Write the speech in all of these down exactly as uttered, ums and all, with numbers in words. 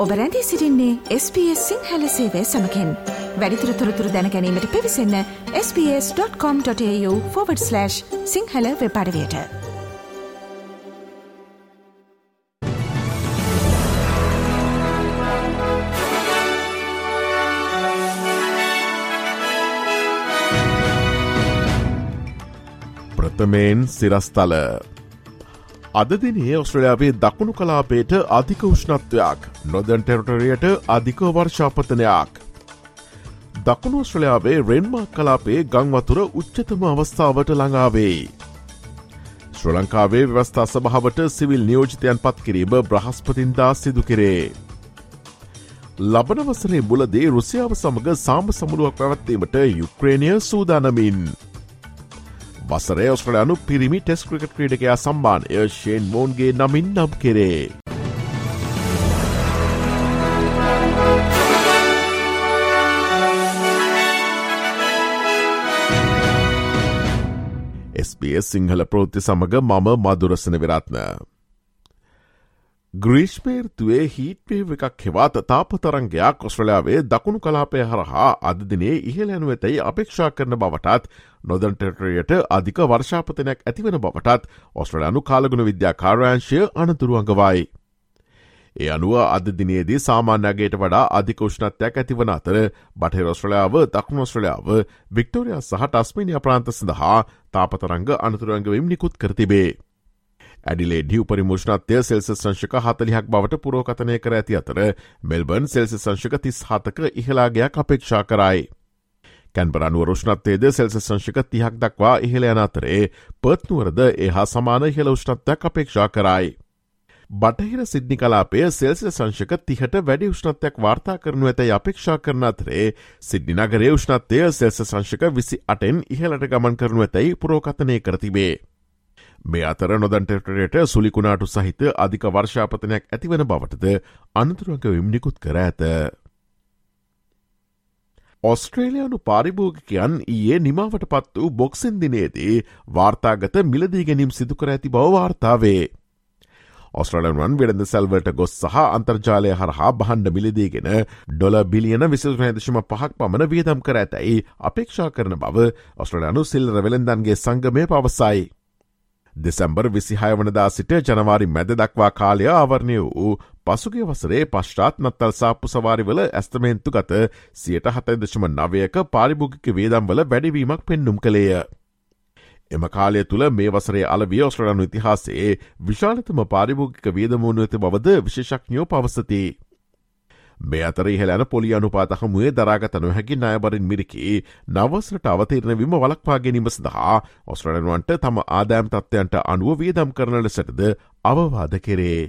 ඔබ රැඳී සිටින්නේ එස් බී එස් සිංහල සේවය සමගින්. වැඩිදුර තොරතුරු දැන ගැනීමට පිවිසන්න S B S dot com dot AU forward slash Sinhala web අඩවියට. ප්‍රථමයෙන් සිරස්තල. අද දිනේ ඔස්ට්‍රේලියාවේ දකුණු කලාපයට අධික උෂ්ණත්වයක්, නොදර්න් ටෙරිටරියට අධික වර්ෂාපතනයක්. දකුණු ඔස්ට්‍රේලියාවේ රෙන්මාර්ක් කලාපයේ ගංවතුර උච්චතම අවස්ථාවට ළඟාවේ. ශ්‍රී ලංකාවේ ව්‍යවස්ථා සභාවට සිවිල් නියෝජිතයන් පත් කිරීම බ්‍රහස්පතින්දා සිදු කෙරේ. ලබන වසරේ මුලදී රුසියාව සමග සාම සමුළුවක් පැවැත්වීමට යුක්‍රේනය සූදානමින්. වසරේ ඔස්ට්‍රේලියානු පිරිමි ටෙස්ට් ක්‍රිකට් ක්‍රීඩකයා සම්මානය ෂේන් වෝන්ගේ නමින් නම් කෙරේ. එස් බී එස් සිංහල ප්‍රවෘත්ති සමග මම මදුරසන විරත්න. ග්‍රීෂ්ම ඍතුවේ හීට්වේව් එකක් හෙවත් තාපතරංගයක් ඔස්ට්‍රේලියාවේ දකුණු කලාපය හරහා අද දිනේ ඉහළ යනු ඇතැයි අපේක්ෂා කරන බවටත් නොදර්න් ටෙරිටරියට අධික වර්ෂාපතනයක් ඇතිවන බවටත් ඔස්ට්‍රේලියානු කාලගුණ විද්‍යා කාර්යාංශය අනතුරු අඟවයි. ඒ අනුව අද දිනේදී සාමාන්‍යයට වඩා අධික උෂ්ණත්වයක් ඇතිවන අතර බටහිර ඔස්ට්‍රේලියාව, දකුණු ඔස්ට්‍රේලියාව, වික්ටෝරියා සහ ටස්මේනියා ප්‍රාන්ත සඳහා තාපතරංග අනතුරු අඟවීම් නිකුත් කර තිබේ. ඇඩිලේඩ්හි උපරිම උෂ්ණත්වය සෙල්සියස් අංශක හතළිහක් බවට පුරෝකථනය කර ඇති අතර මෙල්බර්න් සෙල්සියස් අංශක තිස් හතක ඉහළාගයක් අපේක්ෂා කරයි. කැන්බරා නුවර උෂ්ණත්වයේද සෙල්සියස් අංශක තිහක් දක්වා ඉහළ යන අතරේ පර්ත් නුවරද එහා සමාන ඉහළ උෂ්ණත්වයක් අපේක්ෂා කරයි. බටහිර සිඩ්නි කලාපය සෙල්සියස් අංශක තිහට වැඩි උෂ්ණත්වයක් වාර්තා කරනු ඇතැයි අපේක්ෂා කරන අතරේ සිඩ්නි නගරයේ උෂ්ණත්වය සෙල්සියස් අංශක විසි අටෙන් ඉහළට ගමන් කරනු ඇතැයි පුරෝකථනය කර තිබේ. මේ අතර නොදර්න් ටෙරිටරියට සුලිකුණාටු සහිත අධික වර්ෂාපතනයක් ඇතිවන බවටද අනතුරුවඟවීම් නිකුත් කර ඇත. ඔස්ට්‍රේලියානු පාරිභෝගිකයන් ඊයේ නිමාවට පත් වූ බොක්සින් දිනේදී වාර්තාගත මිලදී ගැනීම් සිදු කර ඇති බව වාර්තාවේ. ඔස්ට්‍රේලියානුවන් වෙළඳ සැල්වලට ගොස් සහ අන්තර්ජාලය හරහා බහන්ඩ මිලදීගෙන ඩොලර් බිලියන විසි තුනයි දශම පහක් පමණ වියදම් කර ඇතැයි අපේක්ෂා කරන බව ඔස්ට්‍රේලියානු සිල්ලර වෙළඳන්ගේ සංගමය පවසයි. දෙසැම්බර් විසිහය වනදා සිට ජනවාරි මැද දක්වා කාලය ආවරණය වූ පසුගිය වසරේ පශ්චාත් නත්තල් සාප්පු සවාරිවල ඇස්තමේන්තු ගත සියයට හතයි දශම නවයක පාරිභෝගික වියදම්වල වැඩිවීමක් පෙන්නුම් කළේය. එම කාලය තුළ මේ වසරේ අලවිය ඔස්ට්‍රේලියානු ඉතිහාසයේ විශාලතම පාරිභෝගික වියදම වනු ඇති බවද විශේෂඥයෝ පවසති. මේ අතර ඉහළ යන පොලි අනුපාත හමුවේ දරාගත නොහැකි ණයබරින් මිරිකී නවවසරට අවතීර්ණ වීම වළක්වා ගැනීම සඳහා ඔස්ට්‍රේලියානුවන්ට තම ආදායම් තත්ත්වයන්ට අනුව වියදම් කරන ලෙසටද අවවාද කෙරේ.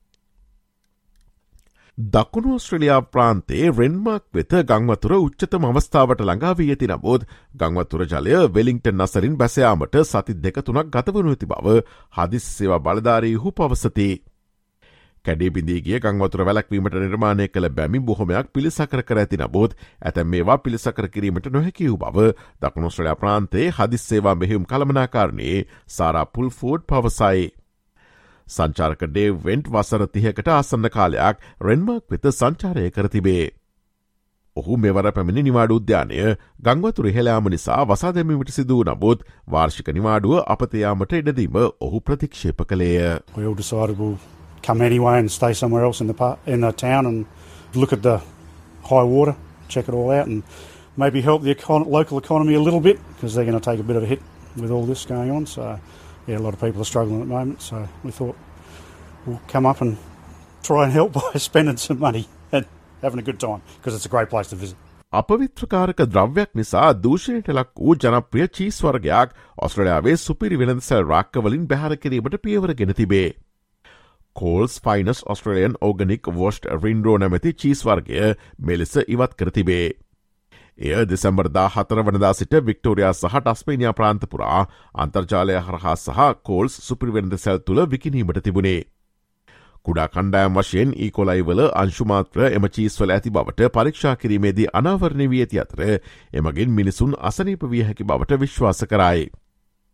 දකුණු ඔස්ට්‍රේලියා ප්‍රාන්තයේ රෙන්මාර්ක් වෙත ගංවතුර උච්චතම අවස්ථාවට ළඟා වී ඇති නමුත් ගංවතුර ජලය වෙලිංටන් නසරින් බැසයාමට සති දෙක තුනක් ගතවනු ඇති බව හදිසි සේවා බලධාරීහු පවසති. කැඩේ බිඳී ගිය ගංවතුර වැළැක්වීමට නිර්මාණය කළ බැමි බොහොමයක් පිළිසකර කර ඇති නමුත් ඇතැම් මේවා පිළිසකර කිරීමට නොහැකි වූ බව දකුණු ඔස්ට්‍රේලියා ප්‍රාන්තයේ හදිසි සේවා මෙහෙයුම් කළමනාකාරණයේ සාරා පුල්ෆෝඩ් පවසයි. සංචාරක ඩේව් වෙන්ට් වසර තිහකට ආසන්න කාලයක් රෙන්මාර්ක් වෙත සංචාරය කර තිබේ. ඔහු මෙවර පැමිණි නිවාඩු උද්‍යානය ගංවතුර ඉහළ යාම නිසා වසා දැමීමට සිදු වූ නමුත් වාර්ෂික නිවාඩුව අපත යාමට ඉඩදීම ඔහු ප්‍රතික්ෂේප කළේය. Come anyway and stay somewhere else in the par- in the town and look at the high water, check it all out, and maybe help the econ- local economy a little bit because they're going to take a bit of a hit with all this going on. So, yeah, a lot of people are struggling at the moment. So we thought we'll come up and try and help by spending some money and having a good time because it's a great place to visit. අපවිත්‍රකාරක ද්‍රව්‍යයක් නිසා දූෂණයට ලක් වූ ජනප්‍රිය cheese වර්ගයක් ඔස්ට්‍රේලියාවේ සුපිරි වෙළඳසැල් රාක්කවලින් බැහැර කිරීමට පියවරගෙන තිබේ. Coles finest Australian organic washed rind නැමැති චීස් වර්ගය මෙලෙස ඉවත් කර තිබේ. එය දෙසැම්බර් දාහතර වනදා සිට වික්ටෝරියා සහ ටස්මේනියා ප්‍රාන්ත පුරා අන්තර්ජාලය හරහා සහ කෝල්ස් සුපිරි වෙළඳසැල් තුළ විකිණීමට තිබුණේ. කුඩා කණ්ඩායම් වශයෙන් ඊකොලයිවල අංශුමාත්‍ර එම චීස්වල ඇති බවට පරීක්ෂා කිරීමේදී අනාවරණය වී ඇති අතර එමගින් මිනිසුන් අසනීප විය හැකි බවට විශ්වාස කරයි.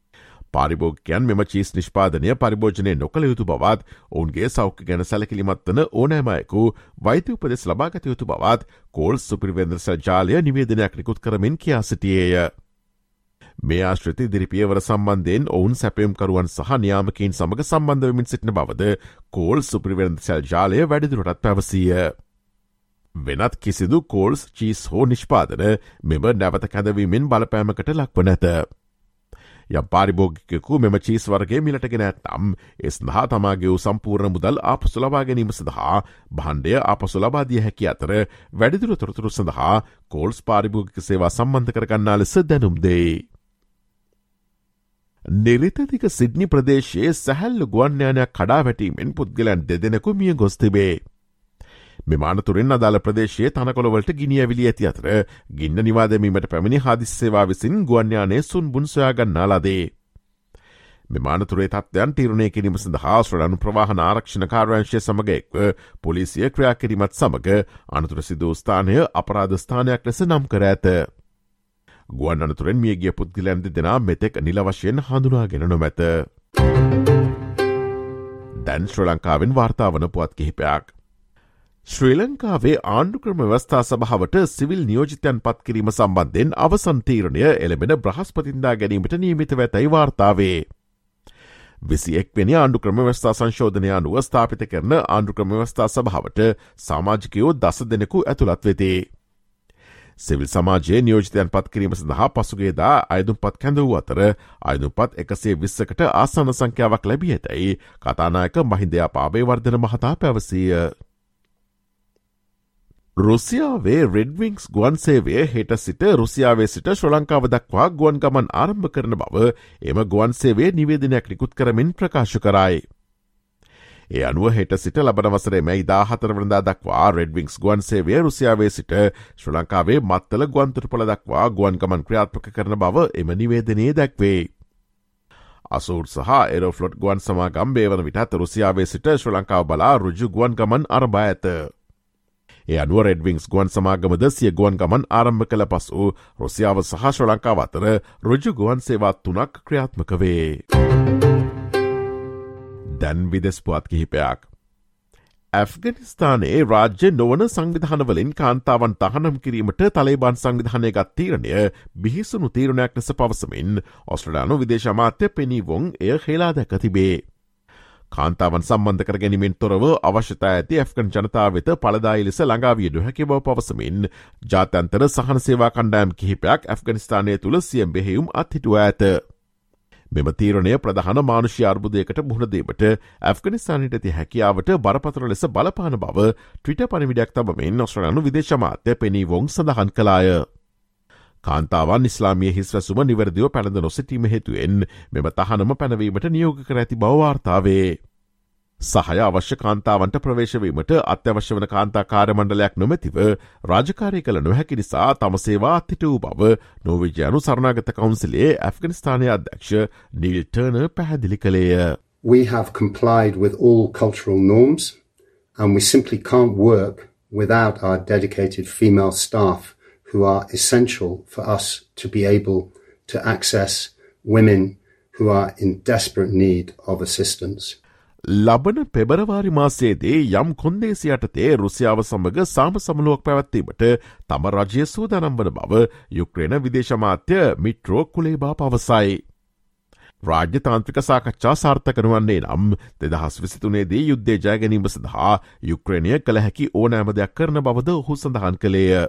පාරිභෝගිකයන් මෙම චීස් නිෂ්පාදනය පරිභෝජනය නොකළ යුතු බවත් ඔවුන්ගේ සෞඛ්‍ය ගැන සැලකිලිමත් වන ඕනෑම අයෙකු වෛද්‍ය උපදෙස් ලබාගත යුතු බවත් කෝල්ස් සුපිරිවෙන්දසල් ජාලය නිවේදනයක් නිකුත් කරමින් කියා සිටියේය. මේ ආශ්‍රිත ඉදිරි පියවර සම්බන්ධයෙන් ඔවුන් සැපයුම්කරුවන් සහ නියාමකයින් සමග සම්බන්ධ වෙමින් සිටින බවද කෝල්ස් සුපිරිවෙන්දසල් ජාලය වැඩිදුරටත් පැවසීය. වෙනත් කිසිදු කෝල්ස් චීස් හෝ නිෂ්පාදන මෙම නැවත කැඳවීමෙන් බලපෑමකට ලක්ව නැත. යම් පාරිභෝගිකයෙකු මෙම චීස් වර්ගයේ මිලටගෙන ඇත්නම් ඒ සඳහා තමාගේ වූ සම්පූර්ණ මුදල් ආපසු ලබා ගැනීම සඳහා භාණ්ඩය ආපසු ලබා දිය හැකි අතර වැඩිදුර තොරතුරු සඳහා කෝල්ස් පාරිභෝගික සේවා සම්බන්ධ කරගන්නා ලෙස දැනුම් දෙයි. නිරිතදික සිඩ්නි ප්‍රදේශයේ සැහැල්ලු ගුවන් යානයක් කඩා වැටීමෙන් පුද්ගලයන් දෙදෙනෙකු මිය ගොස් තිබේ. මෙම අනතුරෙන් අදාළ ප්‍රදේශයේ තනකොළවලට ගිනි ඇවිලී ඇති අතර ගින්න නිවා දැමීමට පැමිණි හදිසි සේවා විසින් ගුවන් යානයේ සුන්බුන් සොයා ගන්නා ලදී. මෙම අනතුරේ තත්ත්වයන් තීරණය කිරීම සඳහා ස්වඩනු ප්‍රවාහන ආරක්ෂණ කාර්යාංශය සමග එක්ව පොලිසිය ක්‍රියා කිරීමත් සමග අනතුර සිදු ස්ථානය අපරාධ ස්ථානයක් ලෙස නම් කර ඇත. ගුවන් අනතුරෙන් මියගිය පුද්ගලයන් දෙදෙනා මෙතෙක් නිල වශයෙන් හඳුනාගෙන නොමැත. දැන් ශ්‍රී ලංකාවෙන් වාර්තා වන පුවත් කිහිපයක්. ශ්‍රී ලංකාවේ ආණ්ඩුක්‍රම ව්‍යවස්ථා සභාවට සිවිල් නියෝජිතයන් පත් කිරීම සම්බන්ධයෙන් අවසන් තීරණය එළඹෙන බ්‍රහස්පතින්දා ගැනීමට නියමිතව ඇතැයි වාර්තාවේ. විසිඑක් වෙනි ආණ්ඩුක්‍රම ව්‍යවස්ථා සංශෝධනය අනුව ස්ථාපිත කරන ආණ්ඩුක්‍රම ව්‍යවස්ථා සභාවට සමාජිකයෝ දස දෙනෙකු ඇතුළත් වෙති. සිවිල් සමාජයේ නියෝජිතයන් පත් කිරීම සඳහා පසුගේදා අයදුම්පත් කැඳ වූ අතර අයදුම්පත් එකසේ විස්සකට ආසන්න සංඛ්‍යාවක් ලැබී ඇතැයි කතානායක මහින්දයා පාබේවර්ධන මහතා පැවසීය. රුසියාවේ රෙඩ්විංක්ස් ගුවන් සේවය හෙට සිට රුසියාවේ සිට ශ්‍රී ලංකාව දක්වා ගුවන් ගමන් ආරම්භ කරන බව එම ගුවන් සේවයේ නිවේදනයක් නිකුත් කරමින් ප්‍රකාශ කරයි. ඒ අනුව හෙට සිට ලබන වසරේ මැයි දාහතර වනදා දක්වා රෙඩ්විංක්ස් ගුවන් සේවය රුසියාවේ සිට ශ්‍රී ලංකාවේ මත්තල ගුවන්තොටුපළ දක්වා ගුවන් ගමන් ක්‍රියාත්මක කරන බව එම නිවේදනයේ දැක්වේ. අසූර් සහ එරෝෆ්ලොට් ගුවන් සමාගම් මේ වන විටත් රුසියාවේ සිට ශ්‍රී ලංකාව බලා රුජු ගුවන් ගමන් අරඹා ඇත. ඒ අනුව රෙඩ්විංක්ස් ගුවන් සමාගමද සිය ගුවන් ගමන් ආරම්භ කළ පසු රුසියාව සහ ශ්‍රී ලංකාව අතර රුජු ගුවන් සේවා තුනක් ක්‍රියාත්මක වේ. දැන් විදෙස් පුවත් කිහිපයක්. ඇෆ්ගනිස්ථානයේ රාජ්‍ය නොවන සංවිධානවලින් කාන්තාවන් තහනම් කිරීමට තලේබාන් සංවිධානය ගත් තීරණය බිහිසුණු තීරණයක් ලෙස පවසමින් ඔස්ට්‍රේලියානු විදේශ අමාත්‍ය පෙනී වොන් එය හෙලා දැක තිබේ. කාන්තාවන් සම්බන්ධ කර ගැනීමෙන් තොරව අවශ්‍යතා ඇති ඇෆ්ගන් ජනතාව වෙත පලදායි ලෙස ළඟාවිය නොහැකි බව පවසමින් ජාත්‍යන්තර සහන සේවා කණ්ඩායම් කිහිපයක් ඇෆ්ගනිස්ථානය තුළ සියම් බෙහෙයුම් අත්හිටුව ඇත. මෙම තීරණය ප්‍රධාන මානුෂ්‍ය අර්බුදයකට මුහුණ දීමට ඇෆ්ගනිස්ථානයට ඇති හැකියාවට බරපතල ලෙස බලපාන බව ට්විටර් පණිවිඩයක් තබමින් ඔස්ට්‍රේලියානු විදේශ අමාත්‍ය පෙනී වොන් සඳහන් කළාය. කාන්තාවන් ඉස්ලාමීය හිස්වැසුම නිවැරදිව පැළඳ නොසිටීම හේතුවෙන් මෙම තහනම පැනවීමට නියෝග කර ඇති බව වාර්තාවේ. සහය අවශ්‍ය කාන්තාවන්ට ප්‍රවේශවීමට අත්‍යවශ්‍ය වන කාන්තා කාර්යමණ්ඩලයක් නොමැතිව රාජකාරී කළ නොහැකි නිසා තම සේවා අත්හිට වූ බව නෝර්වේජියානු සරණාගත කවුන්සිලේ ඇෆ්ගනිස්තානයේ අධ්‍යක්ෂ නීල් ටර්නර් පැහැදිලි කළේය. We have complied with all cultural norms and we simply can't work without our dedicated female staff who are essential for us to be able to access women who are in desperate need of assistance. ලබන පෙබරවාරි මාසයේදී යම් කොන්දේසි යටතේ රුසියාව සමග සාම සමනුවක් පැවැත්වීමට තම රජය සූදානම් වන බව යුක්‍රේන විදේශ අමාත්‍ය මිට්‍රෝ කුලේබා පවසයි. රාජ්‍ය තාන්ත්‍රික සාකච්ඡා සාර්ථක නොවන්නේ නම් දෙදහස් විසිතුනේදී යුද්ධය ජය ගැනීම සඳහා යුක්‍රේනය කළ හැකි ඕනෑම දෙයක් කරන බවද ඔහු සඳහන් කළේය.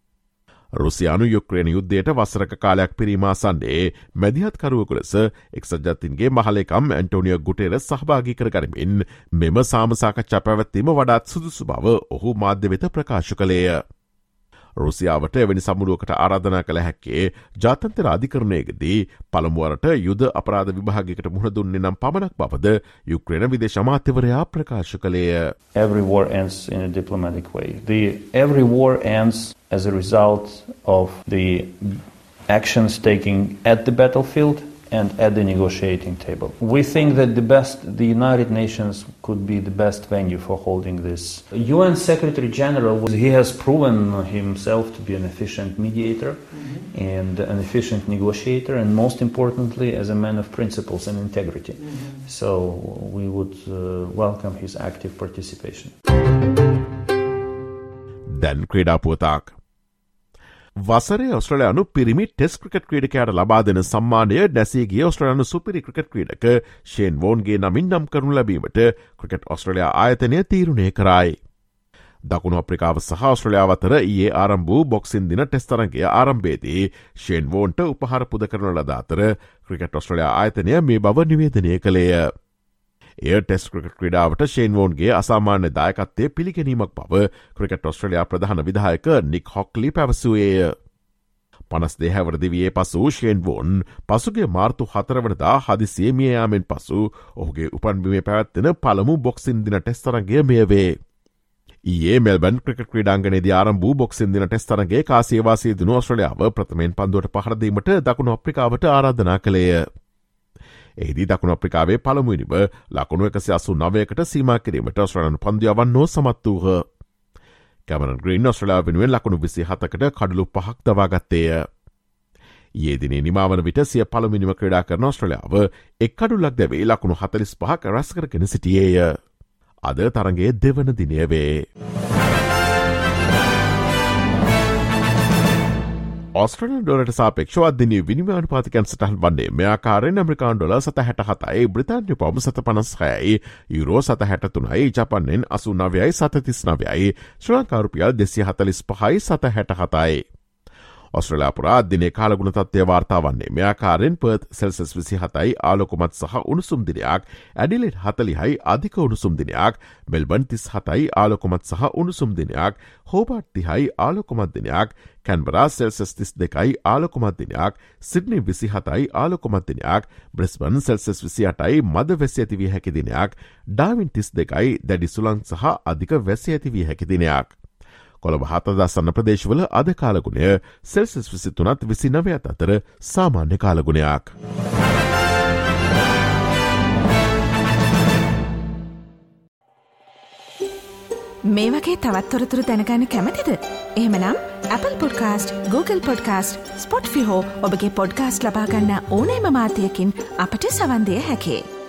රුසියානු යුක්‍රේන යුද්ධයට වසරක කාලයක් පිරීමාසන්නේ මැදිහත්කරුවකු ලෙස එක්සත් ජාතීන්ගේ මහලේකම් ඇන්ටෝනියෝ ගුටෙරස් සහභාගී කර ගනිමින් මෙම සාම සාකච්ඡා පැවැත්වීම වඩාත් සුදුසු බව ඔහු මාධ්‍ය වෙත ප්‍රකාශ කළේය. රුසියාවට එවැනි සමුළුවකට ආරාධනා කළ හැක්කේ ජාත්‍යන්තර අධිකරණයකදී පළමුවරට යුද අපරාධ විභාගයකට මුහුණ දුන්නේ නම් පමණක් බවද යුක්‍රේන විදේශ අමාත්‍යවරයා ප්‍රකාශ කළේය. Every war ends in a diplomatic way. The every war ends as a result of the actions taken at the battlefield and at the negotiating table. We think that the best, the United Nations could be the best venue for holding this. U N Secretary General, he has proven himself to be an efficient mediator mm-hmm. and an efficient negotiator, and most importantly, as a man of principles and integrity. Mm-hmm. So we would uh, welcome his active participation. Then ක්‍රීඩා පුවතක්. වසරේ ඔස්ට්‍රේලියානු පිරිමි test cricket ක්‍රීඩකයාට ලබා දෙන සම්මානය නැසී ගිය ඔස්ට්‍රේලියානු සුපිරි cricket ක්‍රීඩක Shane වෝන්ගේ නමින් නම් කරනු ලැබීමට ක්‍රිකට් ඔස්ට්‍රේලියා ආයතනය තීරණය කරයි. දකුණු අප්‍රිකාව සහ ඔස්ට්‍රේලියාව අතර ඊයේ ආරම්භ වූ බොක්සින් දින ටෙස්ට් තරගයේ ආරම්භයේදී ෂේන් වෝන්ට උපහාර පුද කරන ලද අතර ක්‍රිකට් ඔස්ට්‍රේලියා ආයතනය මේ බව නිවේදනය කළේය. එය ටෙස්ට් ක්‍රිකට් ක්‍රීඩාවට ෂේන් වෝන්ගේ අසාමාන්‍ය දායකත්වයේ පිළිගැනීමක් බව ක්‍රිකට් ඔස්ට්‍රේලියා ප්‍රධාන විධායක නික් හොක්ලි පැවසුවේය. පනස් දෙක හැවිරිදිවියේ පසු ෂේන් වෝන් පසුගේ මාර්තු හතර වනදා හදිසියේ මිය යාමෙන් පසු ඔහුගේ උපන්බිමේ පැවැත්වෙන පළමු බොක්සින් දින ටෙස්ට් තරගය මෙය වේ. ඊයේ මෙල්බන් ක්‍රිකට් ක්‍රීඩාංගණයේදී ආරම්භ වූ බොක්සින් දින ටෙස්ට් තරගයේ කාසියවාසී දුණු ඔස්ට්‍රේලියාව ප්‍රථමයෙන් පන්දුවට පහර දීමට දකුණු අප්‍රිකාවට ආරාධනා කළේය. එහිදී දකුණු අප්‍රිකාවේ පළමුවෙනිම ලකුණු එකසිය අසූ නවයකට සීමා කිරීමට ඔස්ට්‍රේලියානු පන්දු යවන්නෝ සමත් වූහ. කැමරන් ග්‍රීන් ඔස්ට්‍රේලියාව වෙනුවෙන් ලකුණු විසිහතකට කඩලු පහක් දවාගත්තේය. ඊයේ දිනේ නිමාවන විට සිය පළමුවෙනිම ක්‍රීඩා කරන ඔස්ට්‍රේලියාව එක් කඩුලක් දැවේ ලකුණු හතළිස් පහක් රැස් කරගෙන සිටියේය. අද තරගයේ දෙවන දිනය වේ. ඔස්ට්‍රේලියානු ඩොලරට සාපේක්ෂව අද විනිමය අනුපාතිකයන් සටහන් වන්නේ මේ ආකාරයෙන් ඇමරිකානු ඩොලර් සත හැට හතයි, බ්‍රිතාන්‍ය පවුම් සත පනස් හයයි, යුරෝ සත හැට තුනයි, ජපාන් යෙන් අසූ නවයයි සත තිස් නවයයි, ශ්‍රී ලංකා රුපියල් දෙසිය හතළිස් පහයි සත හැට හතයි. ඔස්ට්‍රේලියා පුරා දිනේ කාලගුණ තත්ත්වය වාර්තා වන්නේ මේ ආකාරයෙන් පර්ත් සෙල්සියස් විසිහතයි ආලෝකමත් සහ උණුසුම් දිනයක්, ඇඩිලේඩ් හතළිහයි අධික උණුසුම් දිනයක්, මෙල්බන් තිස් හතයි ආලෝකමත් සහ උණුසුම් දිනයක්, හෝබාට් තිහයි ආලෝකමත් දිනයක්, කැන්බරා සෙල්සියස් තිස් දෙකයි ආලෝකමත් දිනයක්, සිඩ්නි විසිහතයි ආලෝකමත් දිනයක්, බ්‍රිස්බන් සෙල්සියස් විසිඅටයි මද වැසි ඇති විය හැකි දිනයක්, ඩාවින් තිස් දෙකයි දැඩි සුළං සහ අධික වැසි ඇති විය හැකි දිනයක්. කොළඹ හතදස්සන්න ප්‍රදේශවල අද කාලගුණය සෙල්සියස් විසිතුනත් විසිනවයත් අතර සාමාන්‍ය කාලගුණයක්. මේ වගේ තවත් තොරතුරු දැනගන්න කැමතිද? එහෙමනම් Apple Podcast, Google Podcast, Spotify හෝ ඔබගේ පොඩ්කාස්ට් ලබා ගන්න ඕනෑම මාධ්‍යයකින් අපට සවන් දිය හැකියි.